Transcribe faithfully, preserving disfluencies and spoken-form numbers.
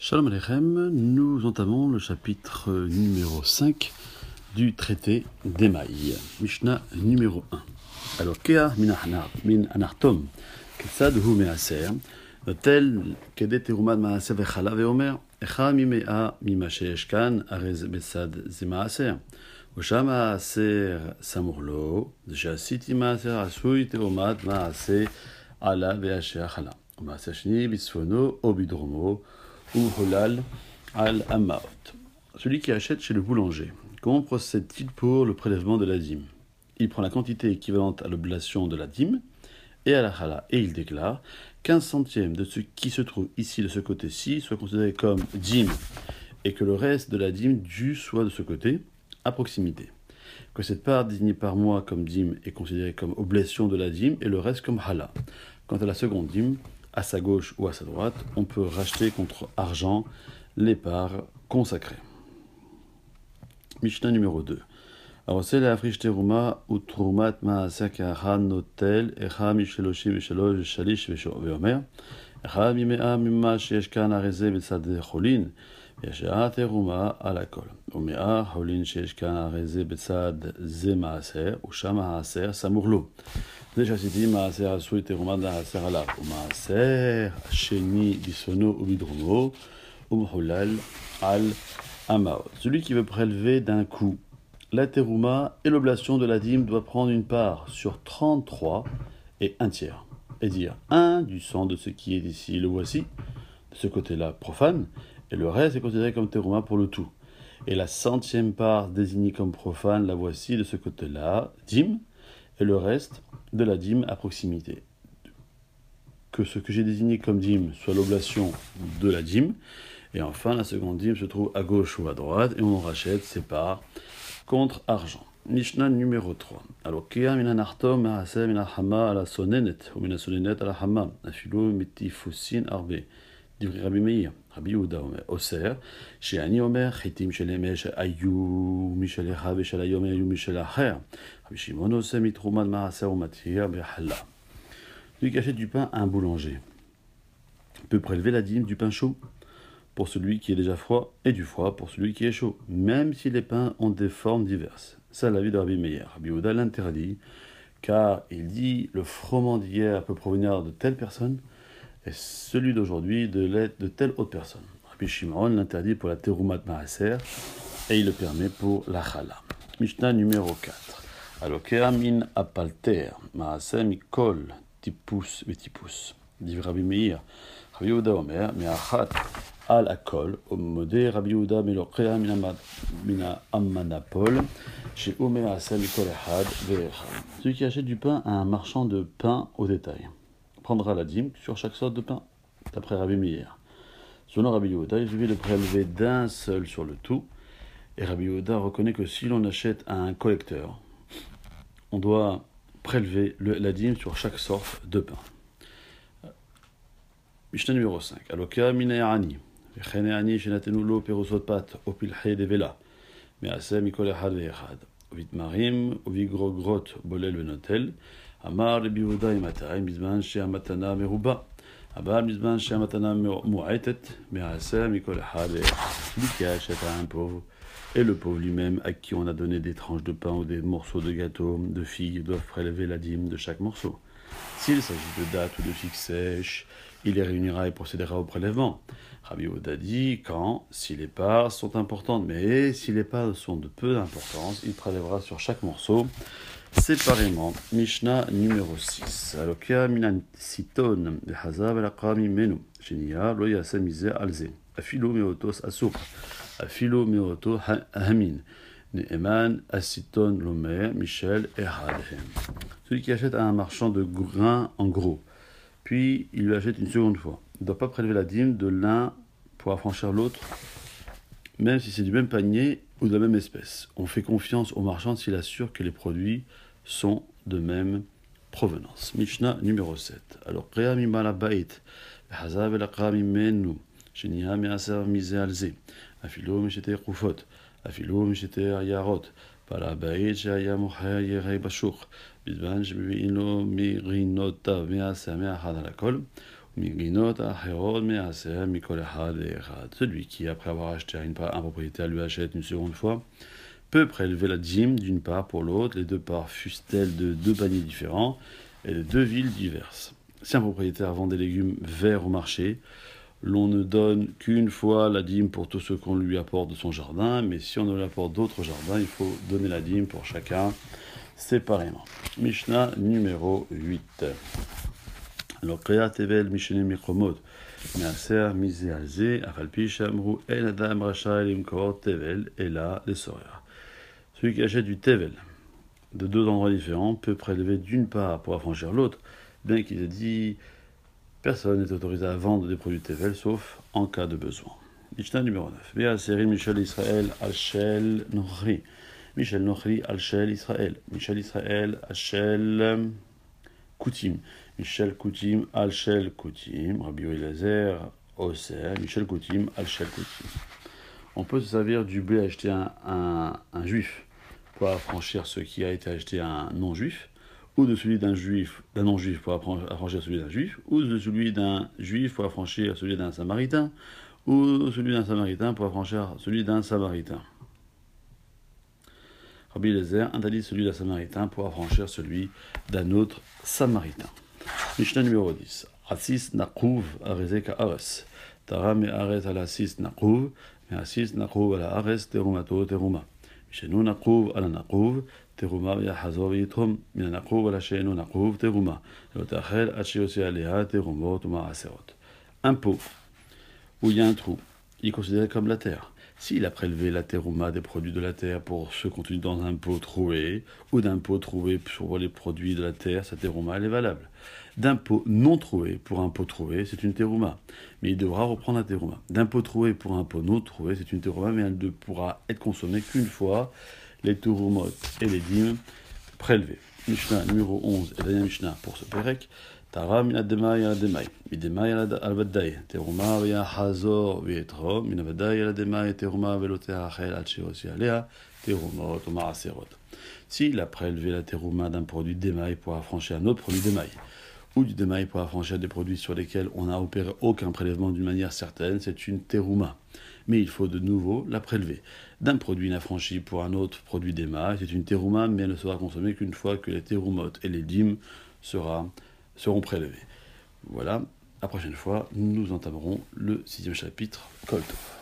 Shalom Aleichem, nous entamons le chapitre numéro cinq du traité d'Emaï, Mishnah numéro un. Alors, Kea min anartom, Ketsad hu measer, tel kedet terumad maaser vechala veomer, Echa mimea mima sheeshkan arez besad ze maaser, Osham maaser samurlo, Shasiti maaser asui terumad maaser ala veasher chala, Maaser shni bisfono obidromo, ou holal al amaot. Celui qui achète chez le boulanger, comment procède-t-il pour le prélèvement de la dîme? Il prend la quantité équivalente à l'oblation de la dîme et à la chala, et il déclare quinze centièmes de ce qui se trouve ici de ce côté-ci soit considéré comme dîme et que le reste de la dîme due soit de ce côté, à proximité. Que cette part désignée par moi comme dîme est considérée comme oblation de la dîme et le reste comme chala. Quant à la seconde dîme, à sa gauche ou à sa droite, on peut racheter contre argent les parts consacrées. Mishnah numéro deux. Aroseh le'afrish teruma utrumat ma'aser ka'acha notel echa misheloshim v'shalosh shalish ve'omer echa mimea mimma sheyesh kan areze b'tzad cholin v'yashea teruma al hakol u'mea cholin sheyesh kan areze b'tzad ze ma'aser u'sham ha'aser samur lo. זה שעשיתי מעשר עשוי תרומת לעשר עליו, ומעשר השני ביסונו ובדרומו, ומחולל על המאot. Celui qui veut prélever d'un coup la terouma et l'oblation de la dîme doit prendre une part sur trente-trois et un tiers, et dire un du sang de ce qui est ici, le voici, de ce côté-là profane, et le reste est considéré comme terouma pour le tout. Et la centième part désignée comme profane, la voici de ce côté-là, dîme, et le reste de la dîme à proximité. Que ce que j'ai désigné comme dîme soit l'oblation de la dîme, et enfin la seconde dîme se trouve à gauche ou à droite, et on rachète ses parts contre argent. Mishnah numéro trois. Alors, Kea min anartom ma'aseh min al-hama ala sonenet, ou min sonenet ala hama, afilo mitifusin arbe. Divri Rabbi Meir, Rabbi Yehuda Omer, Oser, Sheani Omer, Chitim Shelemesh Ayu, Mishalecha Veshalayom Ayu Mishalacher, Rabbi Shimon Oser Mitrumad Maaser Umatir Behala. Celui qui achète du pain à un boulanger peut prélever la dîme du pain chaud pour celui qui est déjà froid et du froid pour celui qui est chaud, même si les pains ont des formes diverses. Ça, l'avis de Rabbi Meir. Rabbi Yehuda l'interdit, car il dit le froment d'hier peut provenir de telle personne, et celui d'aujourd'hui de l'aide de telle autre personne. Rabbi Shimon l'interdit pour la terumat maaser et il le permet pour la chala. Mishnah numéro quatre. Alokea min apalter maaser mikol tipus vetipus. Dit Rabbi Meir. Rabbi Yehuda Omer me'achat al akol omodé Rabbi Yehuda melokea mina ammanapol chez Omer aser mikol echad ve'echad. Celui qui achète du pain à un marchand de pain au détail prendra la dîme sur chaque sorte de pain, d'après Rabbi Meir. Selon Rabbi Yehuda, il suffit de prélever d'un seul sur le tout, et Rabbi Yehuda reconnaît que si l'on achète à un collecteur, on doit prélever le, la dîme sur chaque sorte de pain. Mishnah numéro cinq. Aloka mine'ani, v'chene'ani shenatenu lo perusot pat, opilhe devela, me'aseh mikol echad ve'echad, uvitmarim, uvigrogrot bolel venotel, Amar Rabbi Yehuda imatay bizman she'amatana meruba, Abal bizman she'amatana mu'etet, me'aseh mikol echad ve'echad. Celui qui achète à un pauvre, et le pauvre lui-même à qui on a donné des tranches de pain ou des morceaux de gâteau, de figues, doivent prélever la dîme de chaque morceau. S'il s'agit de dattes ou de figues sèches, il les réunira et procédera au prélèvement. Rabbi Yehuda dit quand, si les parts sont importantes, mais si les parts sont de peu d'importance, il prélèvera sur chaque morceau séparément. Mishnah numéro six. Alokea minan siton hazav al-aqra mimenu sheniya lo yaseh mizeh alze afilo meotos asur afilo meoto hamin ne'eman asiton lomer michel ehadhem. Celui qui achète à un marchand de grains en gros, puis il lui achète une seconde fois, il ne doit pas prélever la dîme de l'un pour affranchir l'autre, même si c'est du même panier ou de la même espèce. On fait confiance au marchand s'il assure que les produits sont de même provenance. Mishnah numéro sept. Alors, Rea mimala bait, hazav el aqra mimenu, sheniya me'aser mizeh alze, afilo mishete kufot, afilo mishete yarot, pala bait she'aya mocher yerei bashuk, bizman shemevi'in lo mirinotav me'aser me'achad al hakol, Migrinot acherot me'aser mikol echad ve'echad. Celui qui, après avoir acheté à une part, un propriétaire lui achète une seconde fois, peut prélever la dîme d'une part pour l'autre, les deux parts fussent-elles de deux paniers différents et de deux villes diverses. Si un propriétaire vend des légumes verts au marché, l'on ne donne qu'une fois la dîme pour tout ce qu'on lui apporte de son jardin, mais si on ne lui apporte d'autres jardins, il faut donner la dîme pour chacun séparément. Mishnah numéro huit. Alors, Kriyat Tevel Mishneh Mikromot, Measer Mizealze, Afalpi Shamru, En Adam Racha Elimkor Tevel, et là, les Sorères. Celui qui achète du Tevel de deux endroits différents peut prélever d'une part pour affranchir l'autre, bien qu'il ait dit personne n'est autorisé à vendre des produits Tevel sauf en cas de besoin. Mishnah numéro neuf. Measerin Michel Israël Alshel Nochri. Michel Nochri Alshel Israël. Michel Israël Alshel Koutim. Michel Koutim Alshel Koutim. Rabbi Eliezer Oser. Michel Koutim Alshel Koutim. On peut se servir du blé acheté à un, un, un juif pour affranchir ce qui a été acheté à un non-juif, ou de celui d'un juif, d'un non-juif pour affranchir celui d'un juif, ou de celui d'un juif pour affranchir celui d'un samaritain, ou celui d'un samaritain pour affranchir celui d'un samaritain. Rabbi Eliezer interdit celui d'un samaritain pour affranchir celui d'un autre samaritain. Mishnah numéro dix. Assis nakouv arezek haaretz. Tara me'aretz al assis nakouv, me'assis nakouv al haaretz terumato teruma. Mishenu nakouv al nakouv, teruma yahazor v'yitrom, min nakouv al she'enu nakouv teruma. Lo ta'achel ad she'yotze aleha terumot u'ma'aserot. Un pot où il y a un trou, il est considéré comme la terre. S'il a prélevé la terouma des produits de la terre pour ceux contenus dans un pot troué, ou d'un pot trouvé pour les produits de la terre, sa terouma elle est valable. D'un pot non troué pour un pot trouvé, c'est une terouma, mais il devra reprendre la terouma. D'un pot troué pour un pot non troué, c'est une terouma, mais elle ne pourra être consommée qu'une fois les terumot et les dîmes prélevés. Mishnah numéro onze et dernier Mishnah pour ce Pérec. Tara min ademai al ademai, midemai al vadai, teruma v'ya hazor v'yetrom, min vadai al ademai, teruma velotea achel al sheosi alea, terumot ou ma'aserot. S'il a prélevé la teruma d'un produit d'émail pour affranchir un autre produit d'émail, ou du d'émail pour affranchir des produits sur lesquels on n'a opéré aucun prélèvement d'une manière certaine, c'est une teruma. Mais il faut de nouveau la prélever. D'un produit inaffranchi pour un autre produit d'émail, c'est une teruma, mais elle ne sera consommée qu'une fois que les terumotes et les dîmes sera seront prélevés. Voilà, la prochaine fois, nous entamerons le sixième chapitre, Kol Tov.